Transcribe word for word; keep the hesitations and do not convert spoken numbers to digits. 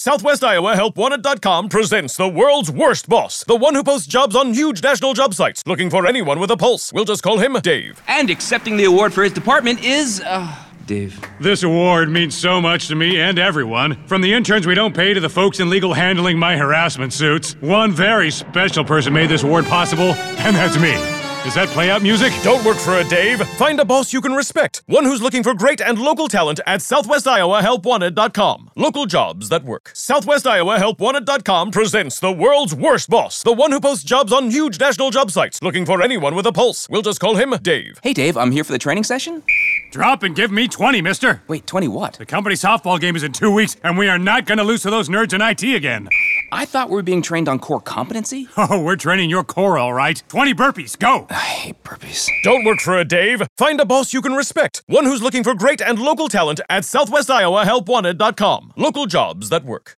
Southwest Iowa Help Wanted dot com presents the world's worst boss, the one who posts jobs on huge national job sites, looking for anyone with a pulse. We'll just call him Dave. And accepting the award for his department is, uh, Dave. This award means so much to me and everyone. From the interns we don't pay to the folks in legal handling my harassment suits. One very special person made this award possible, and that's me. Is that play-out music? Don't work for a Dave. Find a boss you can respect. One who's looking for great and local talent at Southwest Iowa Help Wanted dot com. Local jobs that work. Southwest Iowa Help Wanted dot com presents the world's worst boss, the one who posts jobs on huge national job sites, looking for anyone with a pulse. We'll just call him Dave. Hey, Dave, I'm here for the training session. Drop and give me twenty, mister. Wait, twenty what? The company softball game is in two weeks, and we are not gonna lose to those nerds in I T again. I thought we were being trained on core competency. Oh, we're training your core, all right. twenty burpees, go! I hate burpees. Don't work for a Dave. Find a boss you can respect. One who's looking for great and local talent at Southwest Iowa Help Wanted dot com. Local jobs that work.